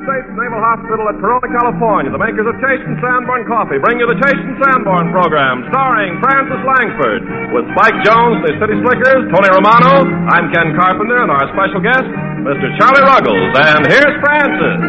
States Naval Hospital at Corona, California, the makers of Chase and Sanborn Coffee bring you the Chase and Sanborn program, starring Francis Langford, with Spike Jones, the City Slickers, Tony Romano. I'm Ken Carpenter, and our special guest, Mr. Charlie Ruggles. And here's Francis.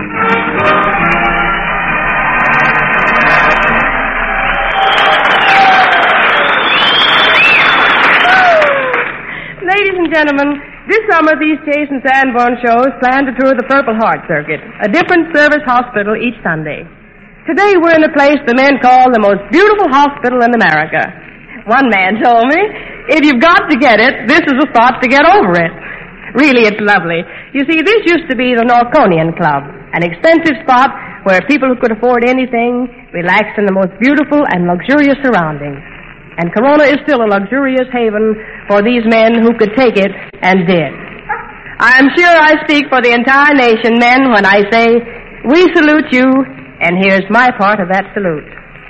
Ladies and gentlemen, this summer these Chase and Sanborn shows plan to tour the Purple Heart Circuit, a different service hospital each Sunday. Today we're in a place the men call the most beautiful hospital in America. One man told me, if you've got to get it, this is the spot to get over it. Really, it's lovely. You see, this used to be the Norconian Club, an expensive spot where people who could afford anything relaxed in the most beautiful and luxurious surroundings. And Corona is still a luxurious haven for these men who could take it and did. I'm sure I speak for the entire nation, men, when I say, we salute you, and here's my part of that salute.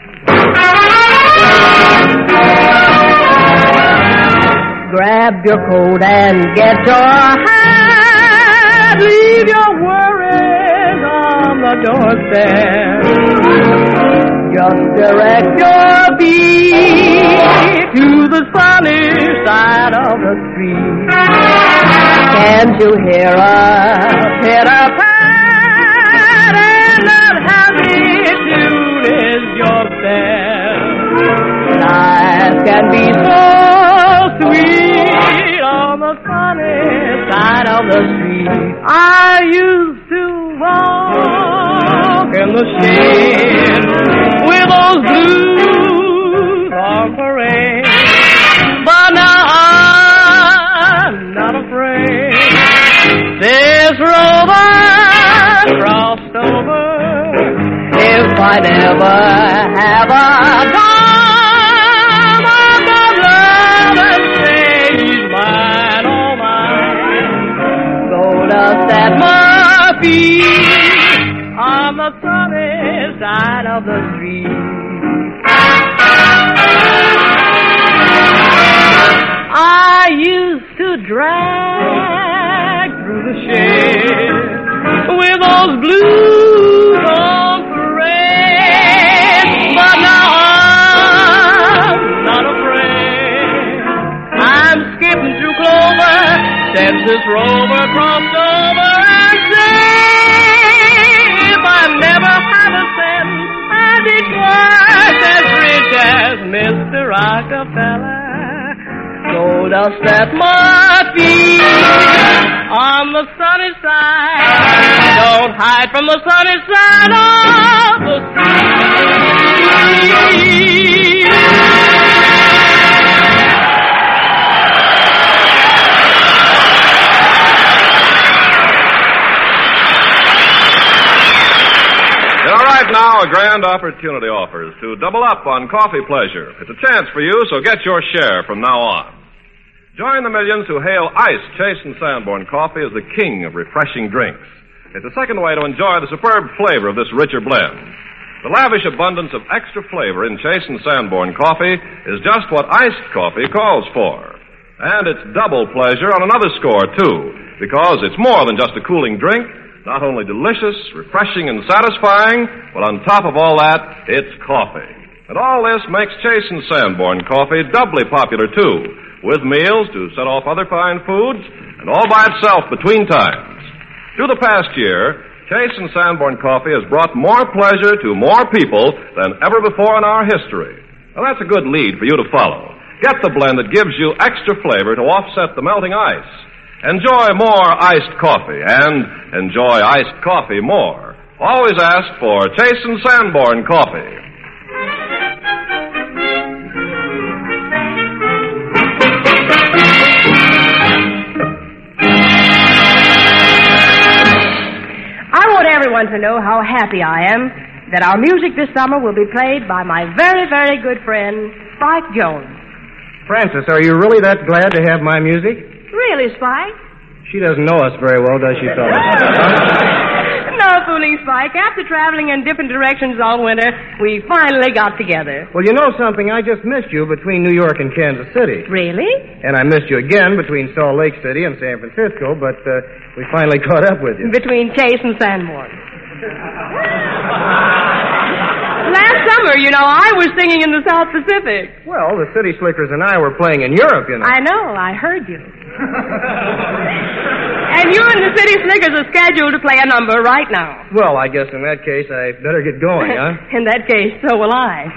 Grab your coat and get your hat. Leave your worries on the doorstep. Just direct your feet to the sunny side of the street. Can't you hear a pitter-pat? And that happy tune is your step. Life can be so sweet on the sunny side of the street. I used to walk in the shade with those blues on parade, but now I'm not afraid. This rover crossed over. If I never have a dime, I'm gonna love and say he's mine, oh mine. Gold dust at my feet on the sunny side of the street. I used to drag through the shade with those blues on parade, but now I'm not afraid. I'm skipping through clover since this rover crossed over and said, I never had a cent, and it was as rich as Mr. Rockefeller. Gold dust at my feet on the sunny side. Don't hide from the sunny side of the street. Now, a grand opportunity offers to double up on coffee pleasure. It's a chance for you, so get your share from now on. Join the millions who hail iced Chase and Sanborn coffee as the king of refreshing drinks. It's a second way to enjoy the superb flavor of this richer blend. The lavish abundance of extra flavor in Chase and Sanborn coffee is just what iced coffee calls for. And it's double pleasure on another score, too, because it's more than just a cooling drink. Not only delicious, refreshing, and satisfying, but on top of all that, it's coffee. And all this makes Chase and Sanborn coffee doubly popular, too, with meals to set off other fine foods, and all by itself between times. Through the past year, Chase and Sanborn coffee has brought more pleasure to more people than ever before in our history. Now, that's a good lead for you to follow. Get the blend that gives you extra flavor to offset the melting ice. Enjoy more iced coffee, and enjoy iced coffee more. Always ask for Chase and Sanborn coffee. I want everyone to know how happy I am that our music this summer will be played by my very, very good friend, Spike Jones. Francis, are you really that glad to have my music? Really, Spike? She doesn't know us very well, does she, fellas? No, fooling Spike. After traveling in different directions all winter, we finally got together. Well, you know something? I just missed you between New York and Kansas City. Really? And I missed you again between Salt Lake City and San Francisco, but we finally caught up with you. Between Chase and Sanborn. Last summer, you know, I was singing in the South Pacific. Well, the City Slickers and I were playing in Europe, you know. I know. I heard you. And you and the City Slickers are scheduled to play a number right now. Well, I guess in that case, I better get going, huh? In that case, so will I.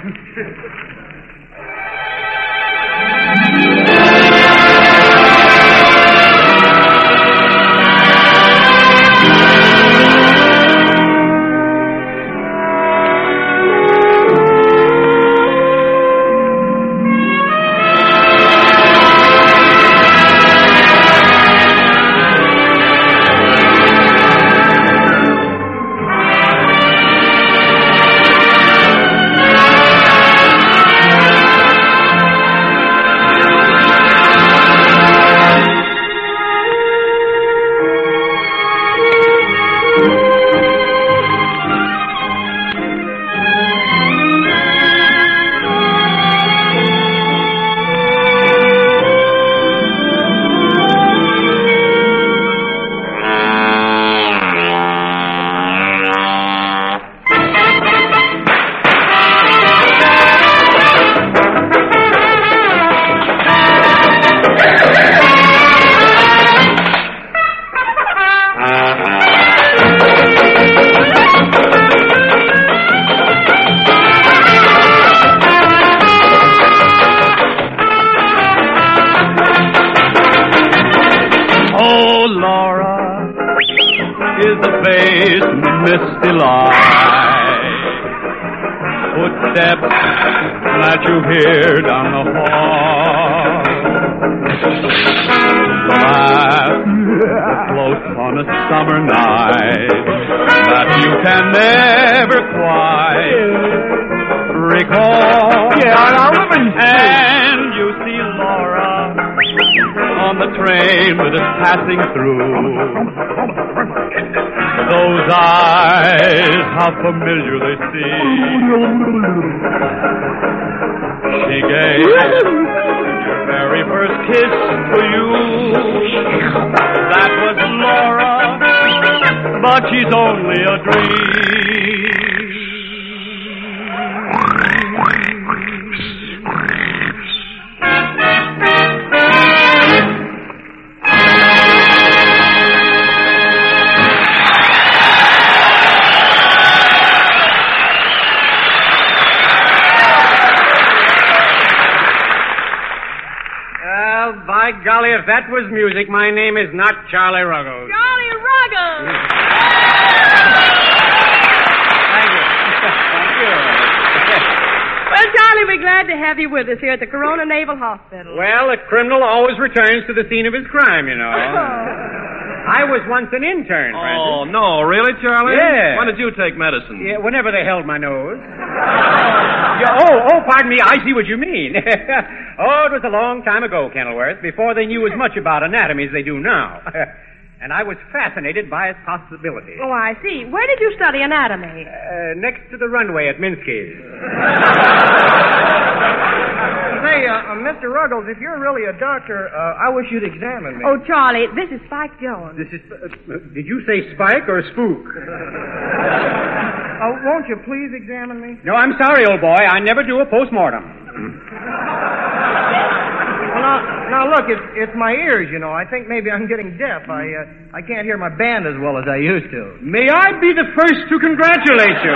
Passing through. Those eyes, how familiar they seem. She gave your very first kiss to you. That was Laura, but she's only a dream. By golly, if that was music, my name is not Charlie Ruggles. Charlie Ruggles! Thank you. Thank you. Well, Charlie, we're glad to have you with us here at the Corona Naval Hospital. Well, a criminal always returns to the scene of his crime, you know. I was once an intern, Francis. Oh, no, really, Charlie? Yeah. When did you take medicine? Yeah, whenever they held my nose. Pardon me, I see what you mean. Oh, it was a long time ago, Kenilworth, before they knew as much about anatomy as they do now. And I was fascinated by its possibilities. Oh, I see. Where did you study anatomy? Next to the runway at Minsky's. Say, Mr. Ruggles, if you're really a doctor, I wish you'd examine me. Oh, Charlie, this is Spike Jones. This is... did you say Spike or Spook? Won't you please examine me? No, I'm sorry, old boy. I never do a postmortem. Well, now look, it's my ears, you know. I think maybe I'm getting deaf. I can't hear my band as well as I used to. May I be the first to congratulate you?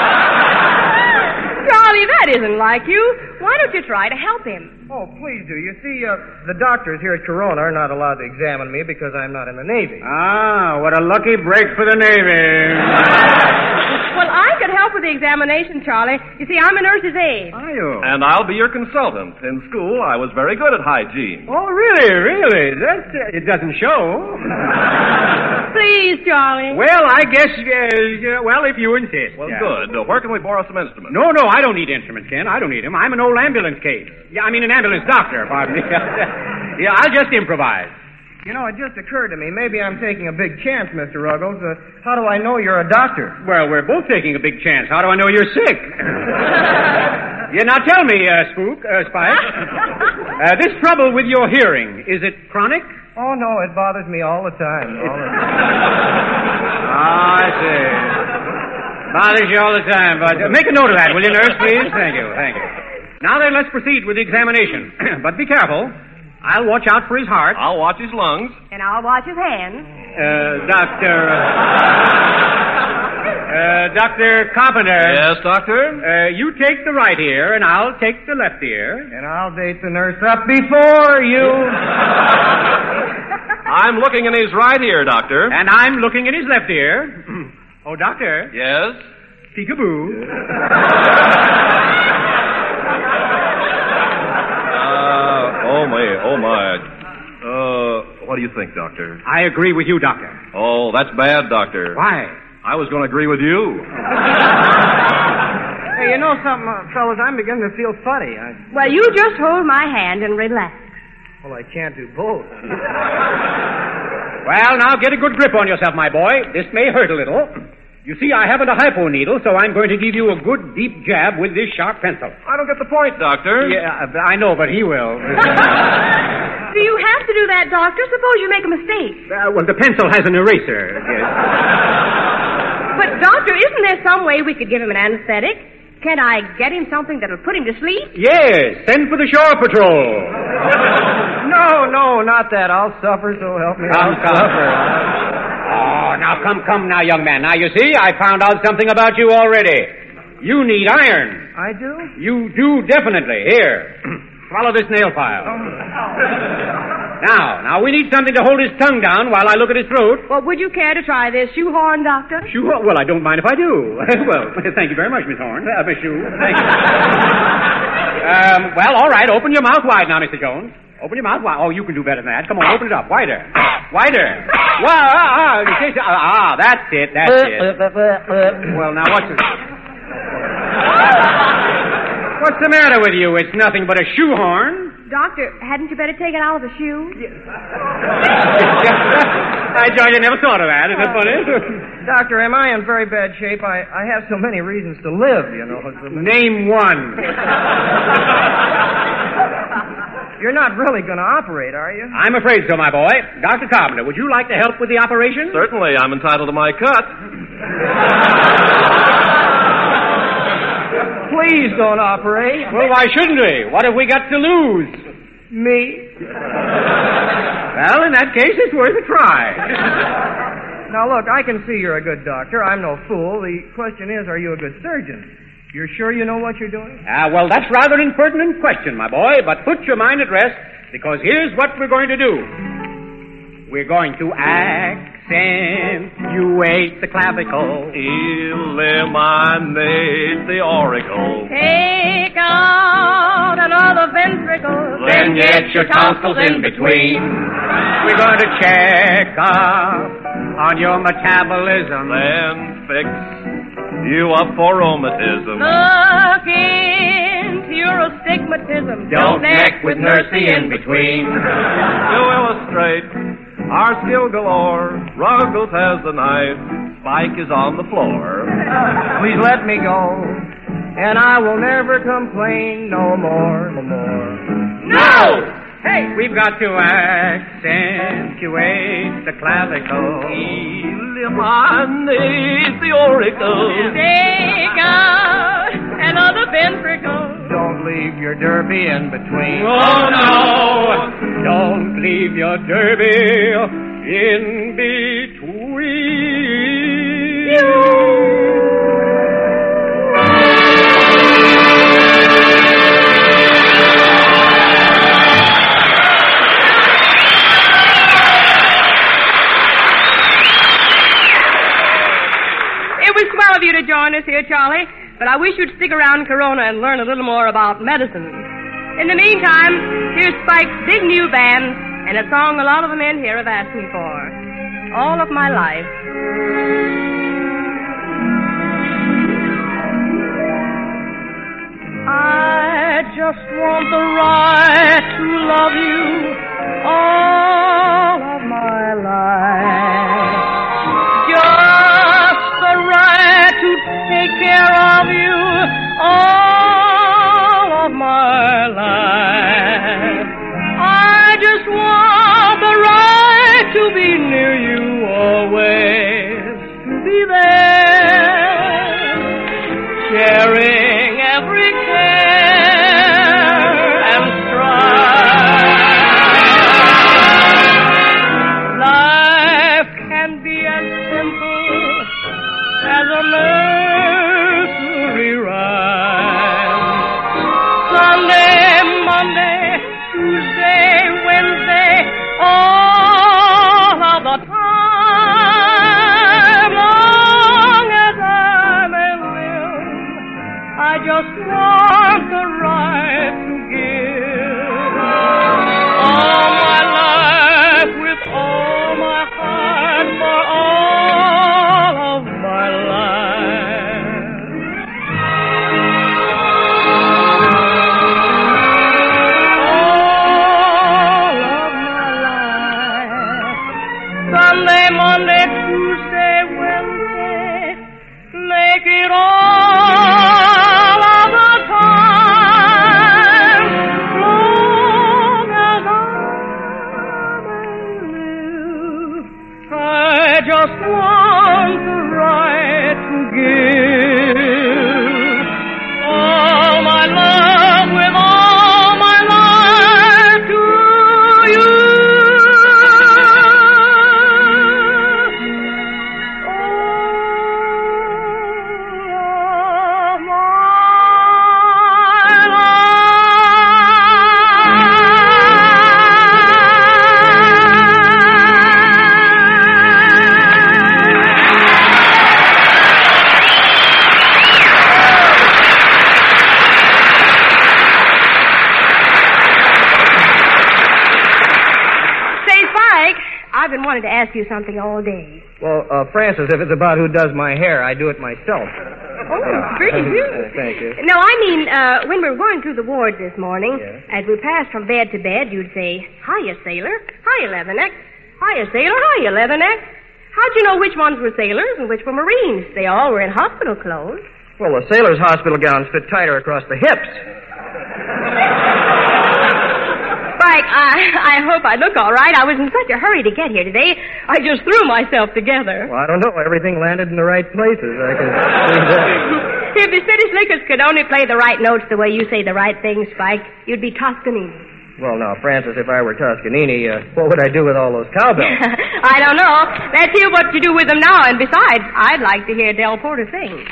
Charlie, that isn't like you. Why don't you try to help him? Oh, please do. You see, the doctors here at Corona are not allowed to examine me because I'm not in the Navy. Ah, what a lucky break for the Navy. Well, I could help with the examination, Charlie. You see, I'm a nurse's aide. Are you? And I'll be your consultant. In school, I was very good at hygiene. Oh, really? It doesn't show. Please, Charlie. Well, I guess, if you insist. Well, yeah. good. Where can we borrow some instruments? No, I don't need instruments, Ken. I don't need them. I'm an old ambulance case. Yeah, I mean an ambulance doctor, pardon me. Yeah, I'll just improvise. You know, it just occurred to me. Maybe I'm taking a big chance, Mr. Ruggles. How do I know you're a doctor? Well, we're both taking a big chance. How do I know you're sick? Yeah, now tell me, Spike. This trouble with your hearing, is it chronic? Oh, no, it bothers me all the time. I see. Bothers you all the time, but make a note of that, will you, nurse, please? Thank you. Now then, let's proceed with the examination. But be careful. I'll watch out for his heart. I'll watch his lungs. And I'll watch his hands. Dr. Carpenter. Yes, doctor? You take the right ear, and I'll take the left ear. And I'll date the nurse up before you. I'm looking in his right ear, doctor. And I'm looking in his left ear. Oh, doctor. Yes? Peekaboo. Oh, my. What do you think, doctor? I agree with you, doctor. Oh, that's bad, doctor. Why? I was going to agree with you. Hey, you know something, fellas? I'm beginning to feel funny. Well, you just hold my hand and relax. Well, I can't do both. Well, now get a good grip on yourself, my boy. This may hurt a little. You see, I haven't a hypo needle, so I'm going to give you a good deep jab with this sharp pencil. I don't get the point, doctor. Yeah, I know, but he will. Do you have to do that, Doctor? Suppose you make a mistake. Well, the pencil has an eraser. But, Doctor, isn't there some way we could give him an anesthetic? Can I get him something that'll put him to sleep? Yes, send for the shore patrol. No, not that. I'll suffer, so help me. I'll suffer. Oh, now come now, young man. Now, you see, I found out something about you already. You need iron. I do? You do, definitely. Here, swallow this nail file. Now, we need something to hold his tongue down while I look at his throat. Well, would you care to try this shoehorn, Doctor? Shoehorn? Well, I don't mind if I do. Well, thank you very much, Miss Horn. Miss Shoe. Thank you. Well, all right. Open your mouth wide now, Mr. Jones. Open your mouth wide. Oh, you can do better than that. Come on, open it up. Wider. Wider. Wow, that's it. Well, now, what's the matter with you? It's nothing but a shoehorn. Doctor, hadn't you better take it out of the shoe? I never thought of that. Isn't it funny? Doctor, am I in very bad shape? I have so many reasons to live, you know. Name one. You're not really going to operate, are you? I'm afraid so, my boy. Dr. Carpenter, would you like to help with the operation? Certainly. I'm entitled to my cut. Please don't operate. Well, why shouldn't we? What have we got to lose? Me? Well, in that case, it's worth a try. Now, look, I can see you're a good doctor. I'm no fool. The question is, are you a good surgeon? You're sure you know what you're doing? Well, that's rather an impertinent question, my boy, but put your mind at rest, because here's what we're going to do. We're going to accentuate the clavicle. Eliminate the auricle. Take out another ventricle. Then get your tonsils in between. We're going to check up on your metabolism. Then fix you up for rheumatism. Look into your astigmatism. Don't neck with nursey in between. To illustrate our skill galore, Ruggles has the knife, Spike is on the floor. Please let me go, and I will never complain no more. No! Hey, we've got to accentuate the clavicle. Eliminate the auricle. Take out another ventricle. Don't leave your derby in between. Oh, no! Don't leave your derby in between. Swell of you to join us here, Charlie, but I wish you'd stick around Corona and learn a little more about medicine. In the meantime, here's Spike's big new band and a song a lot of the men here have asked me for. All of my life. I just want the right to love you all of just want the right to give all my love with all my life to you. I've been wanting to ask you something all day. Well, Francis, if it's about who does my hair, I do it myself. Oh, pretty good. Thank you. No, I mean, when we were going through the wards this morning, Yes. as we passed from bed to bed, you'd say, "Hiya, sailor. Hiya, Leatherneck. Hiya, sailor. Hiya, Leatherneck." How'd you know which ones were sailors and which were Marines? They all were in hospital clothes. Well, the sailor's hospital gowns fit tighter across the hips. Spike, I hope I look all right. I was in such a hurry to get here today, I just threw myself together. Well, I don't know. Everything landed in the right places. I can see that. If the city slickers could only play the right notes the way you say the right things, Spike, you'd be Toscanini. Well, now, Francis, if I were Toscanini, what would I do with all those cowbells? I don't know. Let's hear what you do with them now. And besides, I'd like to hear Del Porter sing.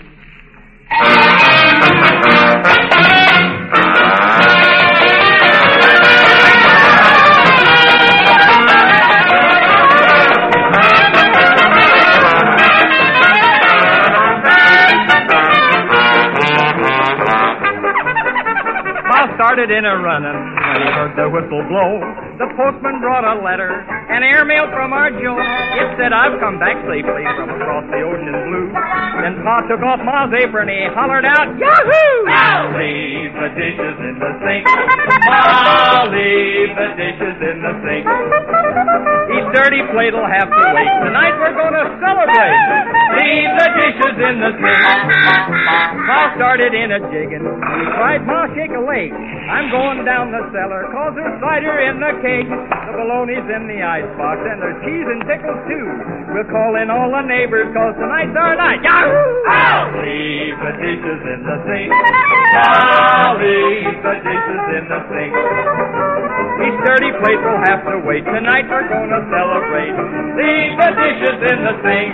Started in a running when he heard the whistle blow. The postman brought a letter, an airmail from our Joe. It said, "I've come back safely from across the ocean blue." Then Pa took off Ma's apron, he hollered out, "Yahoo! I'll leave the dishes in the sink. I'll leave the dishes in the sink. Each dirty plate'll have to wait. Tonight we're gonna celebrate. Leave the dishes in the sink." Pa started in a jigging. He cried, "Ma, shake a leg. I'm going down the cellar, 'cause there's cider in the cake. The bologna's in the icebox, and there's cheese and pickles, too. We'll call in all the neighbors, 'cause tonight's our night. Yahoo! I'll leave the dishes in the sink. I'll leave the dishes in the sink. Each dirty plate will have to wait. Tonight we're gonna celebrate. Leave the dishes in the sink."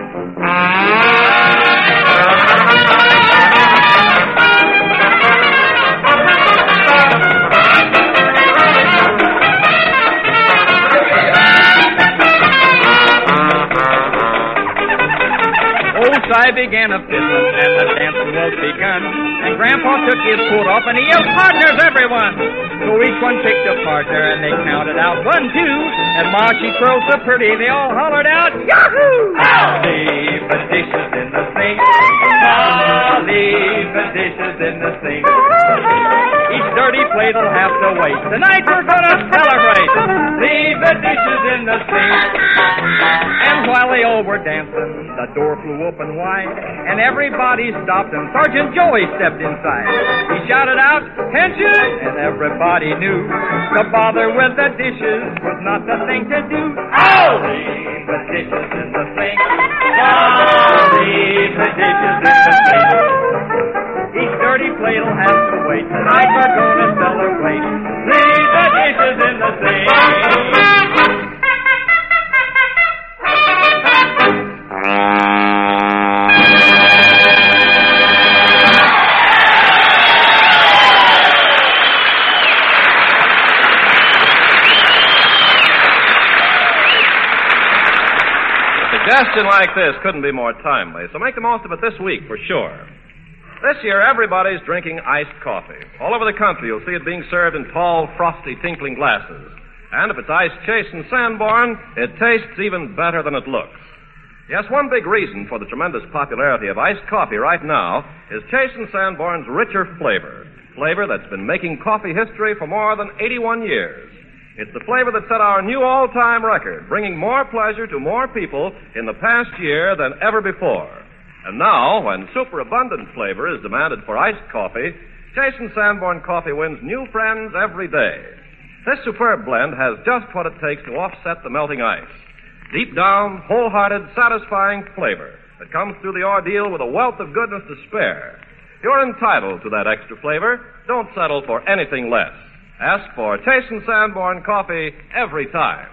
I began a fiddling, and the dance was begun. And Grandpa took his coat off, and he yelled, "Partners, everyone!" So each one picked a partner, and they counted out 1, 2. And Ma, she twirled so pretty, they all hollered out, "Yahoo! I'll leave the dishes in the sink. I'll leave the dishes in the sink. Each dirty plate'll have to wait. Tonight we're gonna celebrate. Leave the dishes in the sink." And while they all were dancing, the door flew open wide, and everybody stopped, and Sergeant Joey stepped inside. He shouted out, "Attention!" and everybody knew to bother with the dishes was not the thing to do. I'll leave the dishes in the sink. I'll leave the dishes in the sink. Each dirty plate'll have to wait. Tonight we're gonna celebrate. Leave the dishes in the sink. A suggestion like this couldn't be more timely, so make the most of it this week for sure. This year, everybody's drinking iced coffee. All over the country, you'll see it being served in tall, frosty, tinkling glasses. And if it's iced Chase and Sanborn, it tastes even better than it looks. Yes, one big reason for the tremendous popularity of iced coffee right now is Chase and Sanborn's richer flavor. Flavor that's been making coffee history for more than 81 years. It's the flavor that set our new all-time record, bringing more pleasure to more people in the past year than ever before. And now, when superabundant flavor is demanded for iced coffee, Chase and Sanborn coffee wins new friends every day. This superb blend has just what it takes to offset the melting ice. Deep down, wholehearted, satisfying flavor that comes through the ordeal with a wealth of goodness to spare. You're entitled to that extra flavor. Don't settle for anything less. Ask for Chase and Sanborn coffee every time.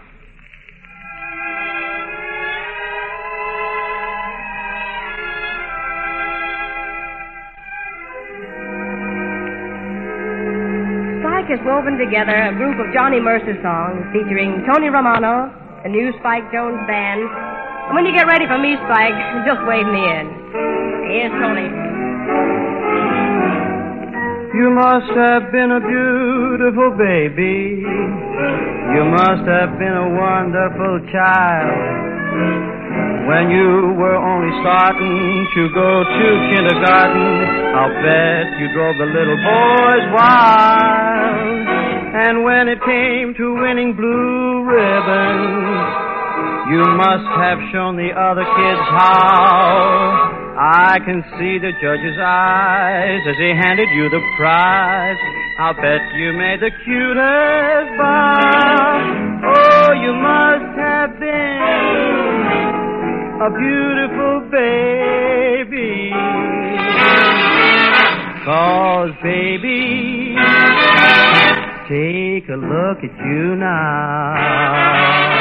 Spike has woven together a group of Johnny Mercer songs featuring Tony Romano, the new Spike Jones Band. And when you get ready for me, Spike, just wave me in. Here's Tony. You must have been a beautiful baby. You must have been a wonderful child. When you were only starting to go to kindergarten, I'll bet you drove the little boys wild. And when it came to winning blue ribbons, you must have shown the other kids how. I can see the judge's eyes as he handed you the prize. I'll bet you made the cutest bow. Oh, you must have been a beautiful baby. 'Cause, baby, take a look at you now.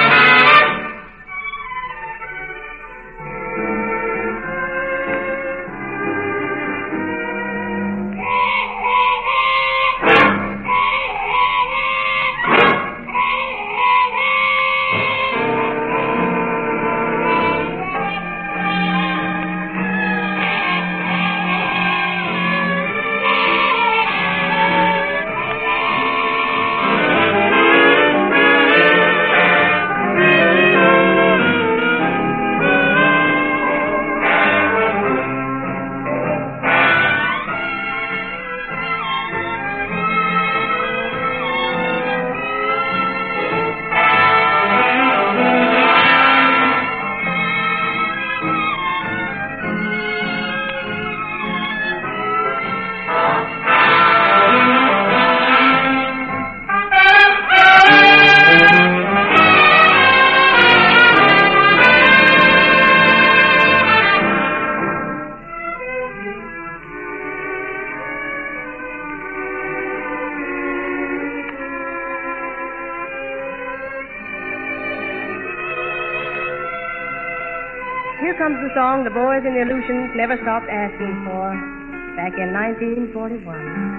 Here comes the song the boys in the Aleutians never stopped asking for back in 1941.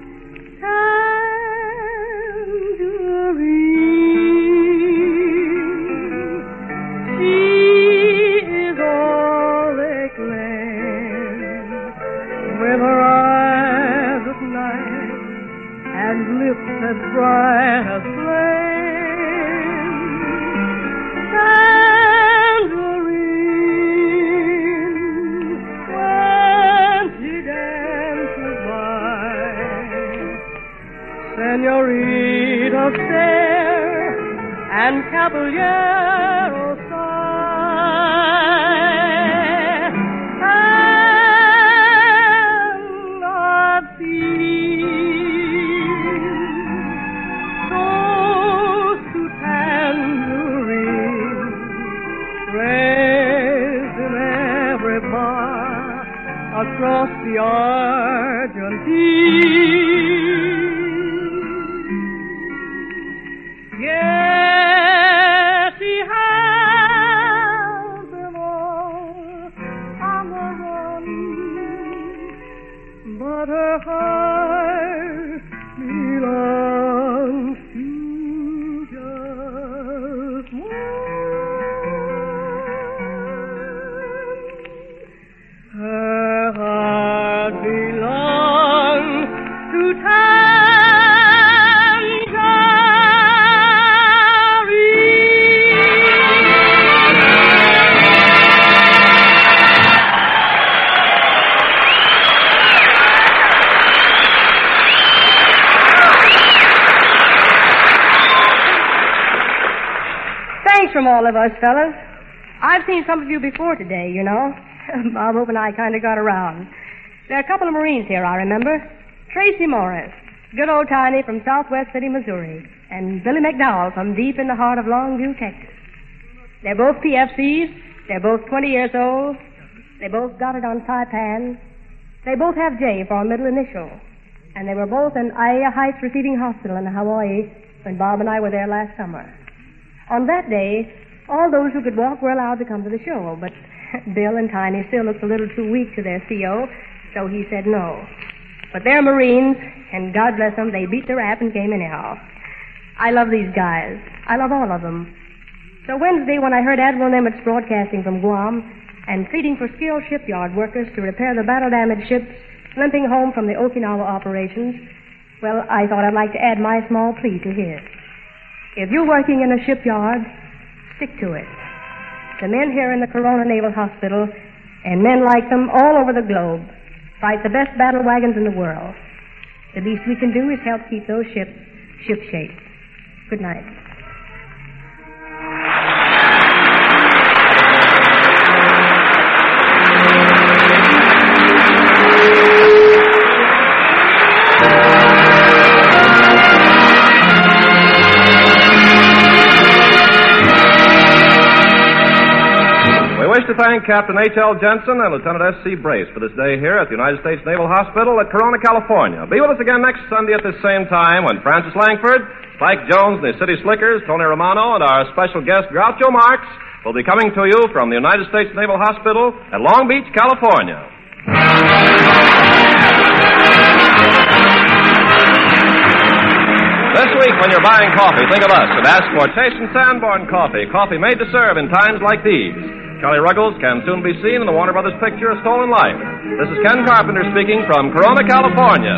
Tangerine, she is all they claim, with her eyes of night and lips as bright as flame. Senorita fair and caballero sigh, and I've seen those two tangerines raised in every bar across the Argentine. Yes, he has them all on the run, but her heart belongs to just one. Her heart belongs to from all of us, fellas. I've seen some of you before today, you know. Bob Hope and I kind of got around. There are a couple of Marines here, I remember. Tracy Morris, good old Tiny from Southwest City, Missouri, and Billy McDowell from deep in the heart of Longview, Texas. They're both PFCs. They're both 20 years old. They both got it on Saipan. They both have J for a middle initial. And they were both in Aiya Heights Receiving Hospital in Hawaii when Bob and I were there last summer. On that day, all those who could walk were allowed to come to the show, but Bill and Tiny still looked a little too weak to their CO, so he said no. But they're Marines, and God bless them, they beat the rap and came anyhow. I love these guys. I love all of them. So Wednesday, when I heard Admiral Nimitz broadcasting from Guam and pleading for skilled shipyard workers to repair the battle-damaged ships limping home from the Okinawa operations, well, I thought I'd like to add my small plea to his. If you're working in a shipyard, stick to it. The men here in the Corona Naval Hospital, and men like them all over the globe, fight the best battle wagons in the world. The least we can do is help keep those ships ship-shape. Good night. We wish to thank Captain H.L. Jensen and Lieutenant S.C. Brace for this day here at the United States Naval Hospital at Corona, California. Be with us again next Sunday at this same time when Francis Langford, Spike Jones and the City Slickers, Tony Romano, and our special guest, Groucho Marx, will be coming to you from the United States Naval Hospital at Long Beach, California. This week, when you're buying coffee, think of us and ask for Chase & Sanborn coffee. Coffee made to serve in times like these. Charlie Ruggles can soon be seen in the Warner Brothers picture, A Stolen Life. This is Ken Carpenter speaking from Corona, California.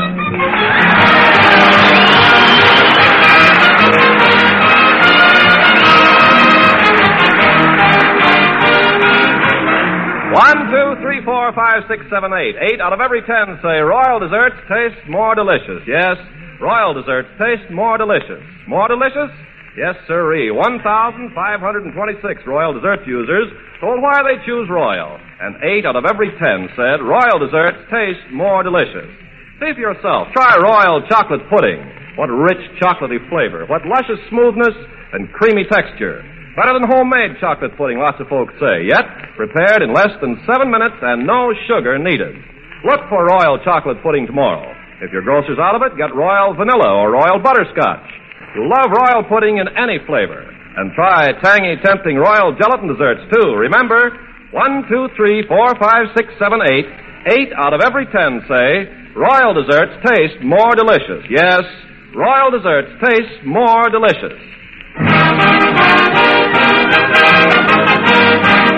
One, two, three, four, 5, 6, 7, 8. 8 out of every 10 say Royal desserts taste more delicious. Yes, Royal desserts taste more delicious. More delicious? Yes, sirree. 1,526 Royal dessert users told why they choose Royal. And 8 out of every 10 said Royal desserts taste more delicious. See for yourself. Try Royal chocolate pudding. What rich chocolatey flavor. What luscious smoothness and creamy texture. Better than homemade chocolate pudding, lots of folks say. Yet, prepared in less than 7 minutes and no sugar needed. Look for Royal chocolate pudding tomorrow. If your grocer's out of it, get Royal vanilla or Royal butterscotch. You'll love Royal pudding in any flavor. And try tangy, tempting Royal gelatin desserts, too. Remember, 1, 2, 3, 4, 5, 6, 7, 8. 8 out of every 10 say Royal desserts taste more delicious. Yes, Royal desserts taste more delicious.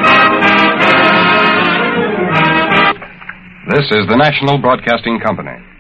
This is the National Broadcasting Company.